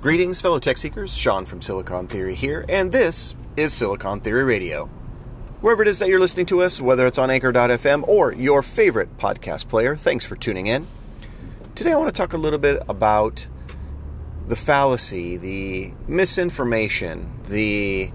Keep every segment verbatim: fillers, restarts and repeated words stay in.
Greetings, fellow tech seekers. Sean from Silicon Theory here, and this is Silicon Theory Radio. Wherever it is that you're listening to us, whether it's on Anchor dot f m or your favorite podcast player, thanks for tuning in. Today I want to talk a little bit about the fallacy, the misinformation, the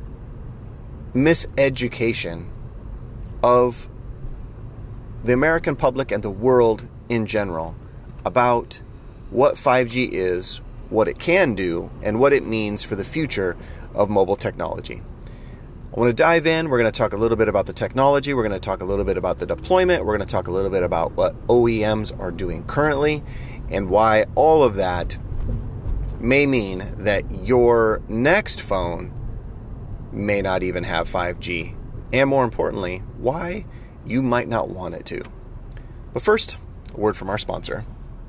miseducation of the American public and the world in general about what five G is, what it can do, and what it means for the future of mobile technology. I want to dive in. We're going to talk a little bit about the technology. We're going to talk a little bit about the deployment. We're going to talk a little bit about what O E Ms are doing currently and why all of that may mean that your next phone may not even have five G. And more importantly, why you might not want it to. But first, a word from our sponsor.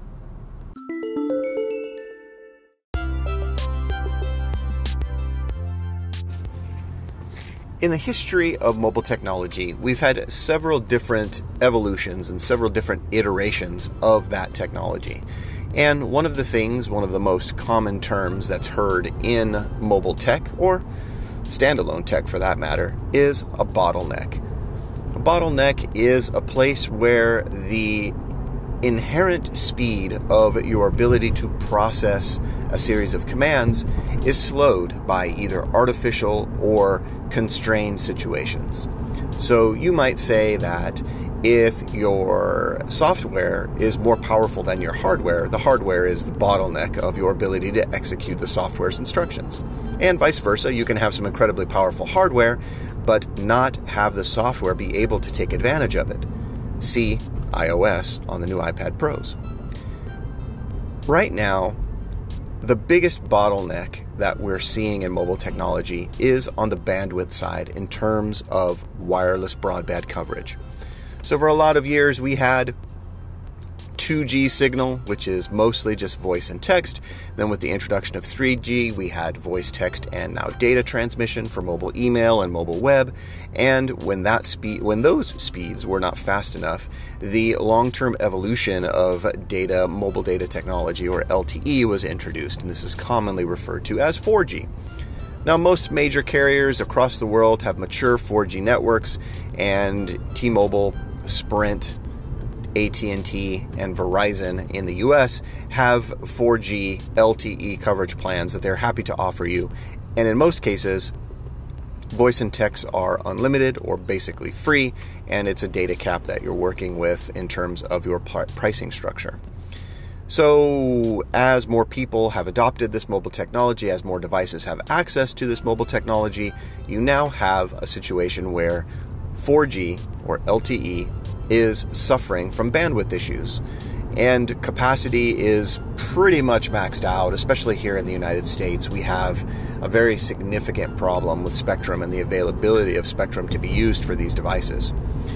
In the history of mobile technology, we've had several different evolutions and several different iterations of that technology. And one of the things, one of the most common terms that's heard in mobile tech, or standalone tech for that matter, is a bottleneck. A bottleneck is a place where the inherent speed of your ability to process a series of commands is slowed by either artificial or constrained situations. So you might say that if your software is more powerful than your hardware, the hardware is the bottleneck of your ability to execute the software's instructions. And vice versa, you can have some incredibly powerful hardware, but not have the software be able to take advantage of it. See iOS on the new iPad Pros. Right now, the biggest bottleneck that we're seeing in mobile technology is on the bandwidth side in terms of wireless broadband coverage. So for a lot of years, we had two G signal, which is mostly just voice and text. Then with the introduction of three G, we had voice, text, and now data transmission for mobile email and mobile web. And when that speed, when those speeds were not fast enough, the long-term evolution of data, mobile data technology, or L T E, was introduced, and this is commonly referred to as four G. Now, most major carriers across the world have mature four G networks, and T-Mobile, Sprint, A T and T, and Verizon in the U S have four G L T E coverage plans that they're happy to offer you. And in most cases, voice and text are unlimited or basically free, and it's a data cap that you're working with in terms of your pricing structure. So as more people have adopted this mobile technology, as more devices have access to this mobile technology, you now have a situation where four G or L T E is suffering from bandwidth issues, and capacity is pretty much maxed out. Especially here in the United States, we have a very significant problem with spectrum and the availability of spectrum to be used for these devices.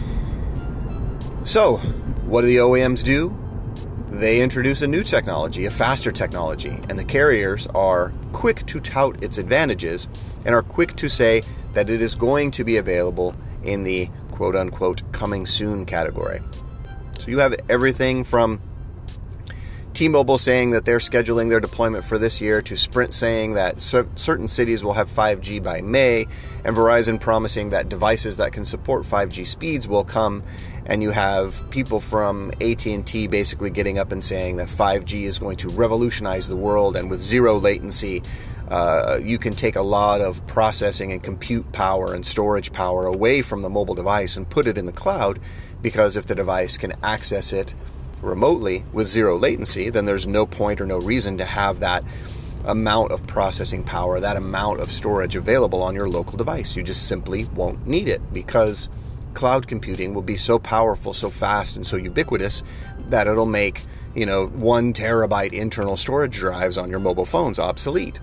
So what do the O E Ms do? They introduce a new technology, a faster technology, and the carriers are quick to tout its advantages and are quick to say that it is going to be available in the quote-unquote coming soon category. So you have everything from T-Mobile saying that they're scheduling their deployment for this year, to Sprint saying that cer- certain cities will have five G by May, and Verizon promising that devices that can support five G speeds will come. And you have people from A T and T basically getting up and saying that five G is going to revolutionize the world, and with zero latency, Uh, you can take a lot of processing and compute power and storage power away from the mobile device and put it in the cloud, because if the device can access it remotely with zero latency, then there's no point or no reason to have that amount of processing power, that amount of storage available on your local device. You just simply won't need it, because cloud computing will be so powerful, so fast, and so ubiquitous that it'll make, you know, one terabyte internal storage drives on your mobile phones obsolete.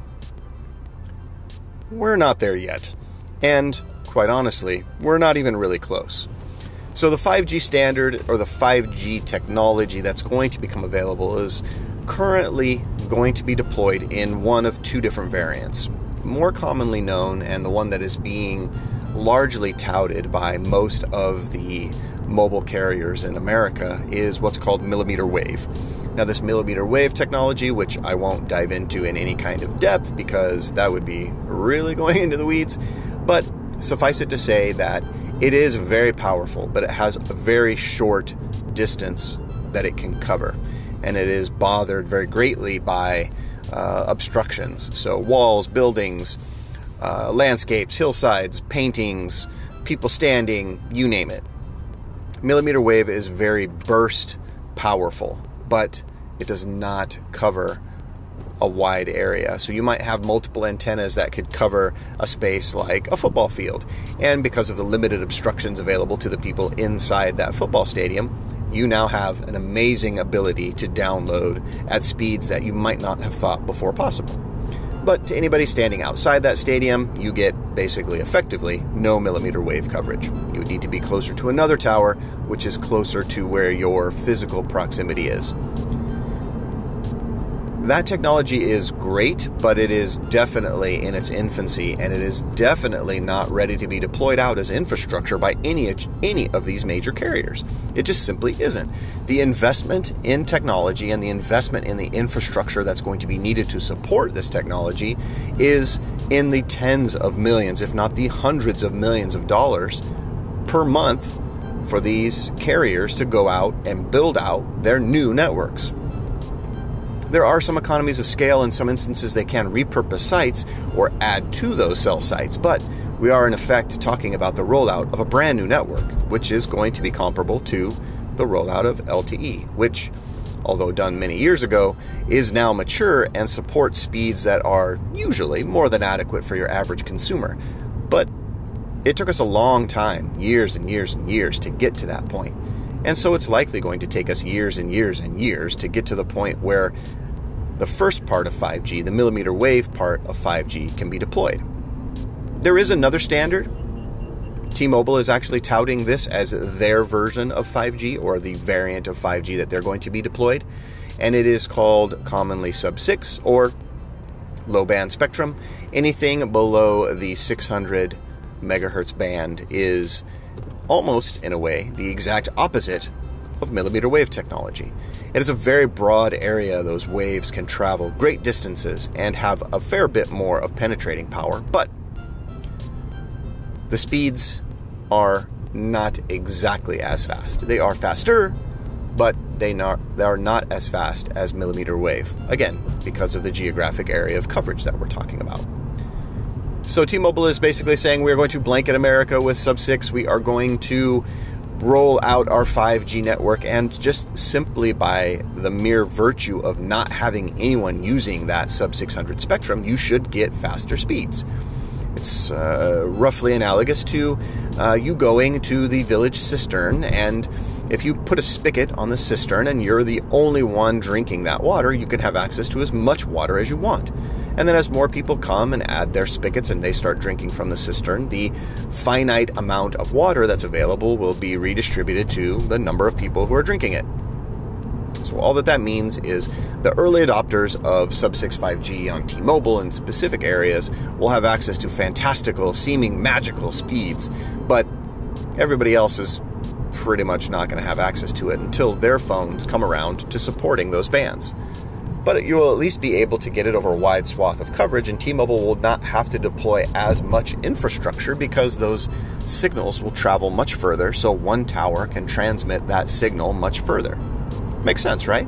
We're not there yet. And quite honestly, we're not even really close. So the five G standard, or the five G technology that's going to become available, is currently going to be deployed in one of two different variants. More commonly known, and the one that is being largely touted by most of the mobile carriers in America, is what's called millimeter wave. Now, this millimeter wave technology, which I won't dive into in any kind of depth because that would be really going into the weeds, but suffice it to say that it is very powerful, but it has a very short distance that it can cover, and it is bothered very greatly by uh, obstructions. So walls, buildings, uh, landscapes, hillsides, paintings, people standing, you name it. Millimeter wave is very burst powerful, but it does not cover a wide area. So you might have multiple antennas that could cover a space like a football field. And because of the limited obstructions available to the people inside that football stadium, you now have an amazing ability to download at speeds that you might not have thought before possible. But to anybody standing outside that stadium, you get basically effectively no millimeter wave coverage. You would need to be closer to another tower, which is closer to where your physical proximity is. That technology is great, but it is definitely in its infancy, and it is definitely not ready to be deployed out as infrastructure by any, any of these major carriers. It just simply isn't. The investment in technology and the investment in the infrastructure that's going to be needed to support this technology is in the tens of millions, if not the hundreds of millions of dollars per month for these carriers to go out and build out their new networks. There are some economies of scale. In some instances, they can repurpose sites or add to those cell sites, but we are in effect talking about the rollout of a brand new network, which is going to be comparable to the rollout of L T E, which, although done many years ago, is now mature and supports speeds that are usually more than adequate for your average consumer. But it took us a long time, years and years and years, to get to that point. And so it's likely going to take us years and years and years to get to the point where the first part of five G, the millimeter wave part of five G, can be deployed. There is another standard. T-Mobile is actually touting this as their version of five G, or the variant of five G that they're going to be deployed. And it is called commonly sub six or low band spectrum. Anything below the six hundred megahertz band is almost, in a way, the exact opposite of millimeter wave technology. It is a very broad area. Those waves can travel great distances and have a fair bit more of penetrating power, but the speeds are not exactly as fast. They are faster, but they, not, they are not as fast as millimeter wave, again, because of the geographic area of coverage that we're talking about. So T-Mobile is basically saying we're going to blanket America with sub six. We are going to roll out our five G network, and just simply by the mere virtue of not having anyone using that sub six hundred spectrum, you should get faster speeds. It's uh, roughly analogous to uh, you going to the village cistern, and if you put a spigot on the cistern and you're the only one drinking that water, you can have access to as much water as you want. And then as more people come and add their spigots and they start drinking from the cistern, the finite amount of water that's available will be redistributed to the number of people who are drinking it. So all that that means is the early adopters of sub six five G on T-Mobile in specific areas will have access to fantastical, seeming magical speeds, but everybody else is pretty much not going to have access to it until their phones come around to supporting those bands. But you will at least be able to get it over a wide swath of coverage, and T-Mobile will not have to deploy as much infrastructure because those signals will travel much further, so one tower can transmit that signal much further. Makes sense, right?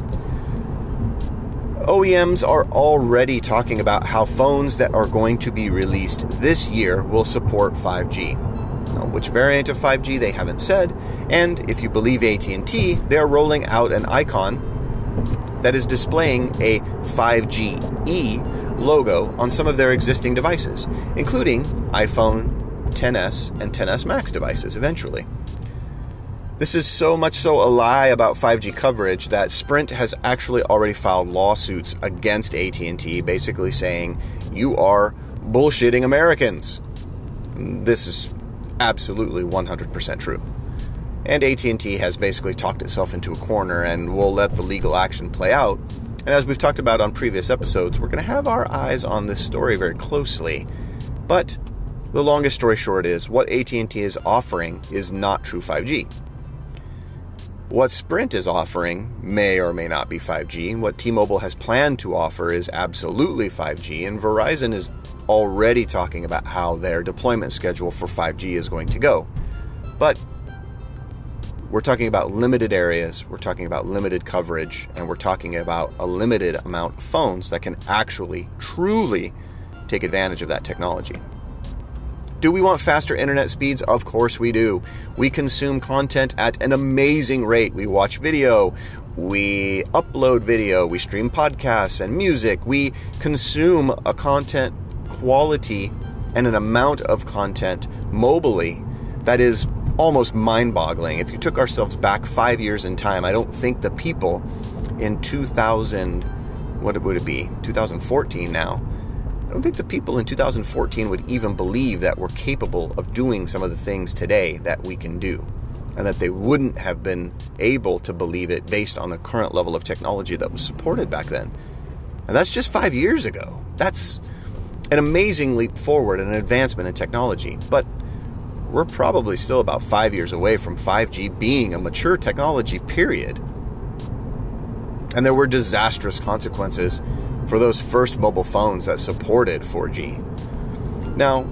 O E Ms are already talking about how phones that are going to be released this year will support five G. Now, which variant of five G they haven't said, and if you believe A T and T, they are rolling out an icon that is displaying a five G E logo on some of their existing devices, including iPhone X S and X S Max devices eventually. This is so much so a lie about five G coverage that Sprint has actually already filed lawsuits against A T and T, basically saying, you are bullshitting Americans. This is absolutely one hundred percent true. And A T and T has basically talked itself into a corner and will let the legal action play out. And as we've talked about on previous episodes, we're going to have our eyes on this story very closely. But the longest story short is, what A T and T is offering is not true five G. What Sprint is offering may or may not be five G. What T-Mobile has planned to offer is absolutely five G, and Verizon is already talking about how their deployment schedule for five G is going to go. But we're talking about limited areas, we're talking about limited coverage, and we're talking about a limited amount of phones that can actually, truly take advantage of that technology. Do we want faster internet speeds? Of course we do. We consume content at an amazing rate. We watch video, we upload video, we stream podcasts and music. We consume a content quality and an amount of content mobily that is almost mind-boggling. If you took ourselves back five years in time, I don't think the people in two thousand, what would it be, two thousand fourteen now, I don't think the people in two thousand fourteen would even believe that we're capable of doing some of the things today that we can do, and that they wouldn't have been able to believe it based on the current level of technology that was supported back then. And that's just five years ago. That's an amazing leap forward and an advancement in technology, but we're probably still about five years away from five G being a mature technology, period. And there were disastrous consequences for those first mobile phones that supported four G. Now,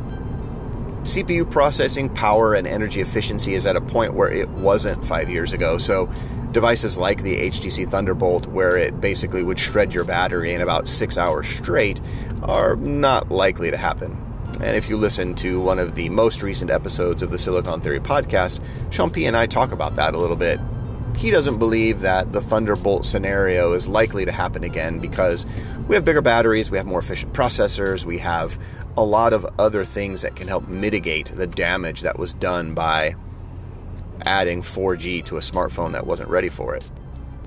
C P U processing power and energy efficiency is at a point where it wasn't five years ago. So devices like the H T C Thunderbolt, where it basically would shred your battery in about six hours straight, are not likely to happen. And if you listen to one of the most recent episodes of the Silicon Theory podcast, Sean P. and I talk about that a little bit. He doesn't believe that the Thunderbolt scenario is likely to happen again because we have bigger batteries, we have more efficient processors, we have a lot of other things that can help mitigate the damage that was done by adding four G to a smartphone that wasn't ready for it.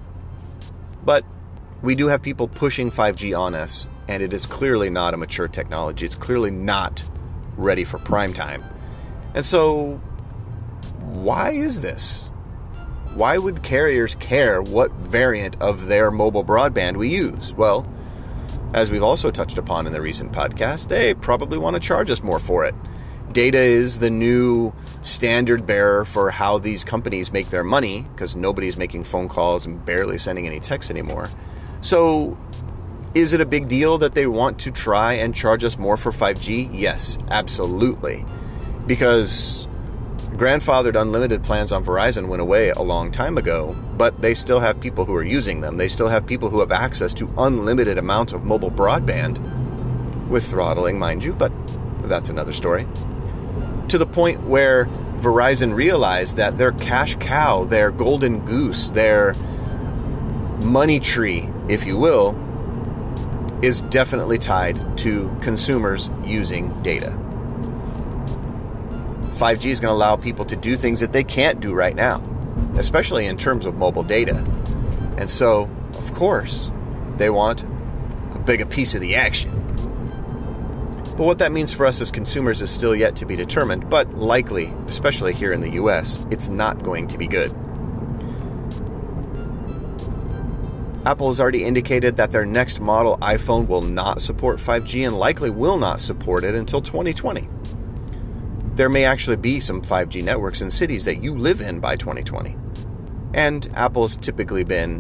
But we do have people pushing five G on us, and it is clearly not a mature technology. It's clearly not ready for prime time. And so, why is this? Why would carriers care what variant of their mobile broadband we use? Well, as we've also touched upon in the recent podcast, they probably want to charge us more for it. Data is the new standard bearer for how these companies make their money, because nobody's making phone calls and barely sending any texts anymore. So, is it a big deal that they want to try and charge us more for five G? Yes, absolutely. Because grandfathered unlimited plans on Verizon went away a long time ago, but they still have people who are using them. They still have people who have access to unlimited amounts of mobile broadband, with throttling, mind you, but that's another story. To the point where Verizon realized that their cash cow, their golden goose, their money tree, if you will, is definitely tied to consumers using data. five G is going to allow people to do things that they can't do right now, especially in terms of mobile data. And so, of course, they want a bigger piece of the action. But what that means for us as consumers is still yet to be determined, but likely, especially here in the U S, it's not going to be good. Apple has already indicated that their next model iPhone will not support five G and likely will not support it until twenty twenty. There may actually be some five G networks in cities that you live in by twenty twenty. And Apple has typically been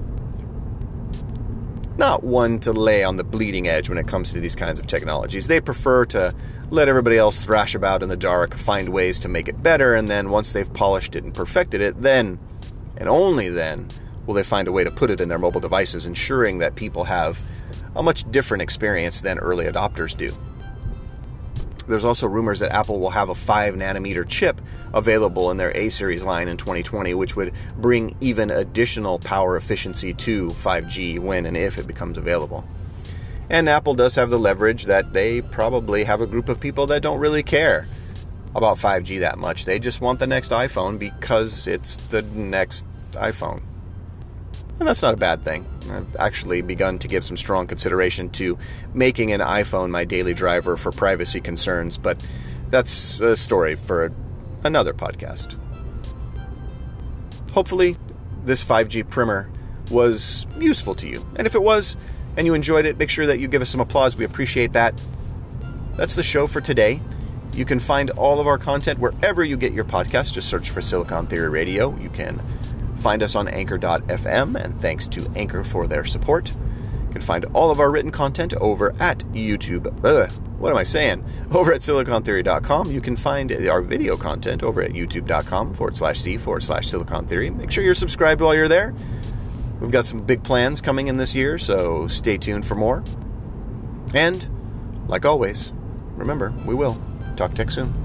not one to lay on the bleeding edge when it comes to these kinds of technologies. They prefer to let everybody else thrash about in the dark, find ways to make it better, and then once they've polished it and perfected it, then, and only then, will they find a way to put it in their mobile devices, ensuring that people have a much different experience than early adopters do. There's also rumors that Apple will have a five nanometer chip available in their A series line in twenty twenty, which would bring even additional power efficiency to five G when and if it becomes available. And Apple does have the leverage that they probably have a group of people that don't really care about five G that much. They just want the next iPhone because it's the next iPhone. And that's not a bad thing. I've actually begun to give some strong consideration to making an iPhone my daily driver for privacy concerns, but that's a story for another podcast. Hopefully, this five G primer was useful to you. And if it was, and you enjoyed it, make sure that you give us some applause. We appreciate that. That's the show for today. You can find all of our content wherever you get your podcasts. Just search for Silicon Theory Radio. You can find us on anchor dot f m, and thanks to Anchor for their support. You can find all of our written content over at YouTube. Ugh, what am I saying? Over at silicon theory dot com. You can find our video content over at youtube.com forward slash C forward slash Silicon Theory. Make sure you're subscribed while you're there. We've got some big plans coming in this year, so stay tuned for more. And, like always, remember, we will talk tech soon.